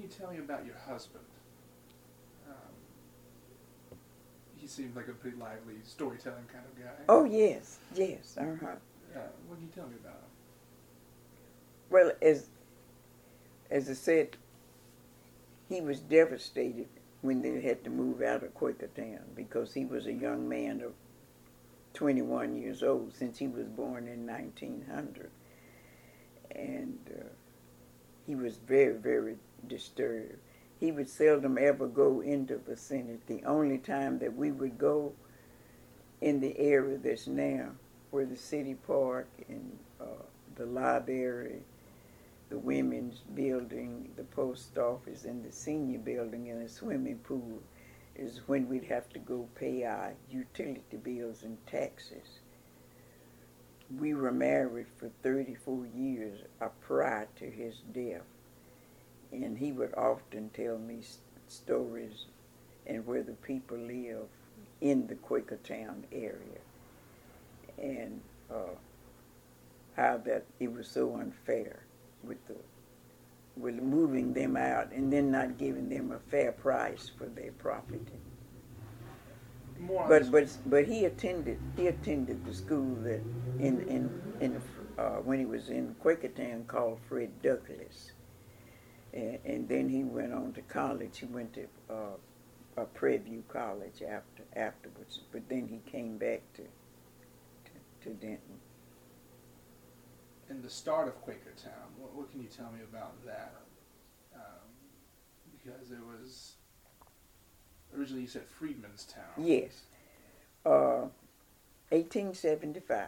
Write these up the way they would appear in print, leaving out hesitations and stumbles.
you tell me about your husband? He seemed like a pretty lively, storytelling kind of guy. Oh, yes, yes, What can you tell me about him? Well, as I said, he was devastated when they had to move out of Quakertown because he was a young man of 21 years old since he was born in 1900. And he was very, very disturbed. He would seldom ever go into the vicinity. The only time that we would go in the area that's now where the city park and the library, the women's building, the post office, and the senior building and the swimming pool is when we'd have to go pay our utility bills and taxes. We were married for 34 years prior to his death. And he would often tell me stories and where the people live in the Quakertown area, and how that it was so unfair with moving them out and then not giving them a fair price for their property. But he attended the school that when he was in Quakertown called Fred Douglass. And then he went on to college. He went to Prairie View College afterwards. But then he came back to Denton. And the start of Quakertown, what can you tell me about that? Because it was originally you said Freedmanstown. Yes, 1875.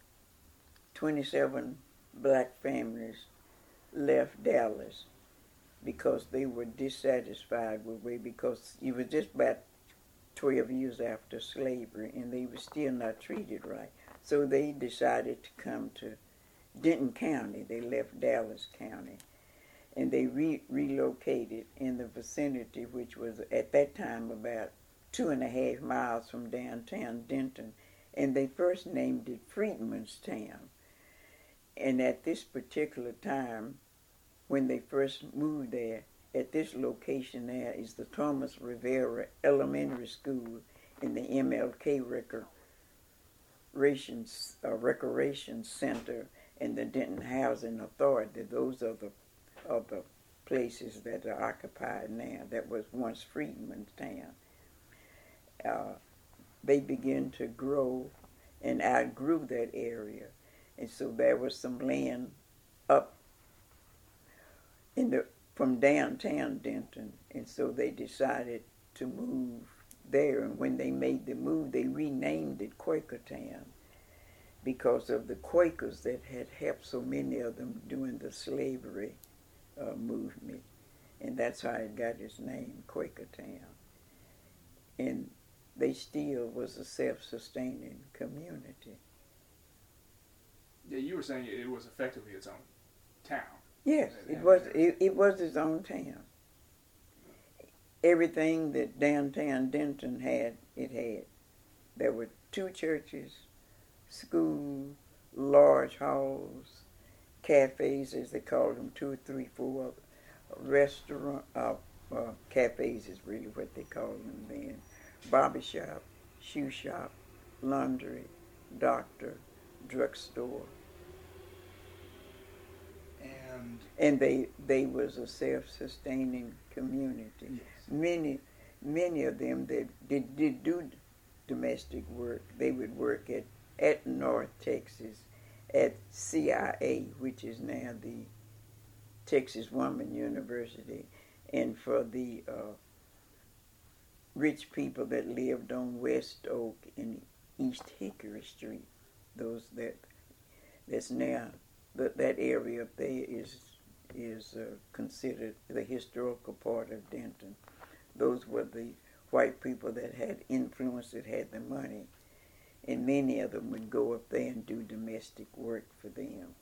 27 black families left Dallas because they were dissatisfied with way, because it was just about 12 years after slavery and they were still not treated right. So they decided to come to Denton County. They left Dallas County and they relocated in the vicinity, which was at that time about 2.5 miles from downtown Denton, and they first named it Freedmanstown. And at this particular time, when they first moved there, at this location there is the Thomas Rivera Elementary School and the MLK Recreation Center and the Denton Housing Authority. Those are the places that are occupied now. That was once Freedmanstown. They began to grow and outgrew that area. And so there was some land up from downtown Denton, and so they decided to move there. And when they made the move, they renamed it Quakertown because of the Quakers that had helped so many of them during the slavery movement, and that's how it got its name, Quakertown. And they still was a self-sustaining community. Yeah, you were saying it was effectively its own town. Yes, it was its own town. Everything that downtown Denton had, it had. There were 2 churches, school, large halls, cafes, as they called them, 2 or 3, 4 restaurant, cafes is really what they called them then. Barber shop, shoe shop, laundry, doctor, drugstore. And they was a self-sustaining community. Yes. Many of them that did do domestic work, they would work at North Texas, at CIA, which is now the Texas Woman University, and for the rich people that lived on West Oak and East Hickory Street. That's now that area up there is considered the historical part of Denton. Those were the white people that had influence, that had the money, and many of them would go up there and do domestic work for them.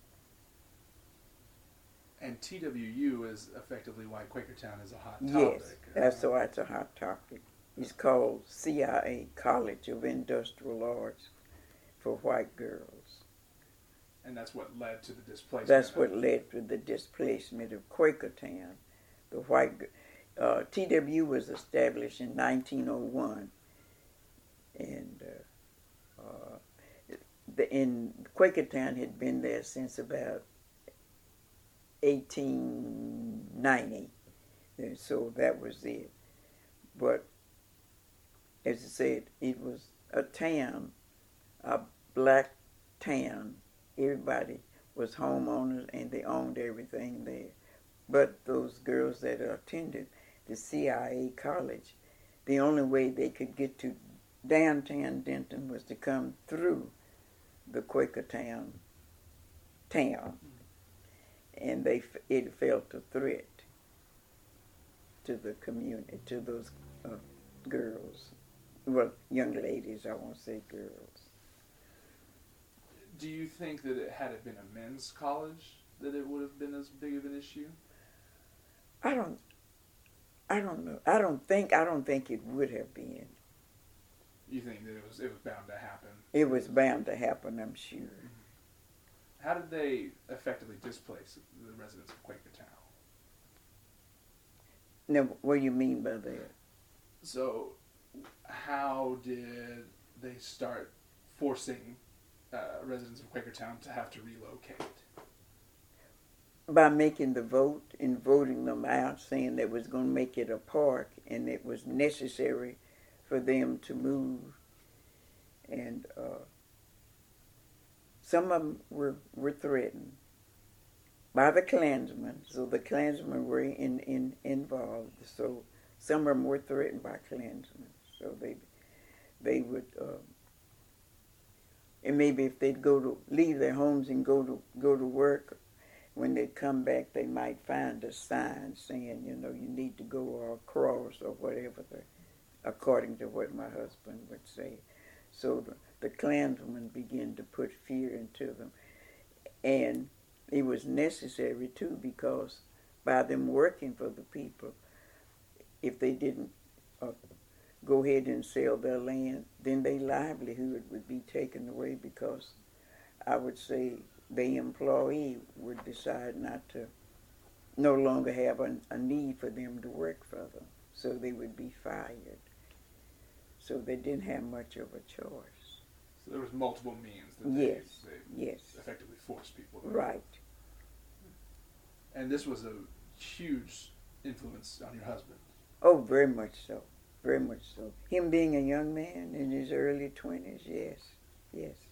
And TWU is effectively why Quakertown is a hot topic. Yes, that's why it's a hot topic. It's called CIA, College of Industrial Arts for White Girls. And that's what led to the displacement. That's what led to the displacement of Quakertown The white TW was established in 1901, and in Quakertown had been there since about 1890, and so that was it. But as I said, it was a town, a black town. Everybody was homeowners and they owned everything there. But those girls that attended the CIA college, the only way they could get to downtown Denton was to come through the Quakertown town, and it felt a threat to the community, to those girls. Well, young ladies, I won't say girls. Do you think that had it been a men's college, that it would have been as big of an issue? I don't know. I don't think it would have been. You think that it was bound to happen? It was bound to happen, I'm sure. Mm-hmm. How did they effectively displace the residents of Quakertown? Now, what do you mean by that? So, how did they start forcing residents of Quakertown to have to relocate? By making the vote and voting them out, saying they was going to make it a park and it was necessary for them to move. And some of them were threatened by the Klansmen, so the Klansmen were involved. So some of them were threatened by Klansmen, so they would, and maybe if they'd leave their homes and go to work, when they come back, they might find a sign saying, you need to go across or whatever, according to what my husband would say. So the Klansmen began to put fear into them. And it was necessary, too, because by them working for the people, if they didn't go ahead and sell their land, then their livelihood would be taken away, because I would say the employee would decide no longer have a need for them to work for them, so they would be fired. So they didn't have much of a choice. So there was multiple means that they effectively forced people to right. And this was a huge influence on your husband. Oh, very much so. Very much so. Him being a young man in his early 20s, yes.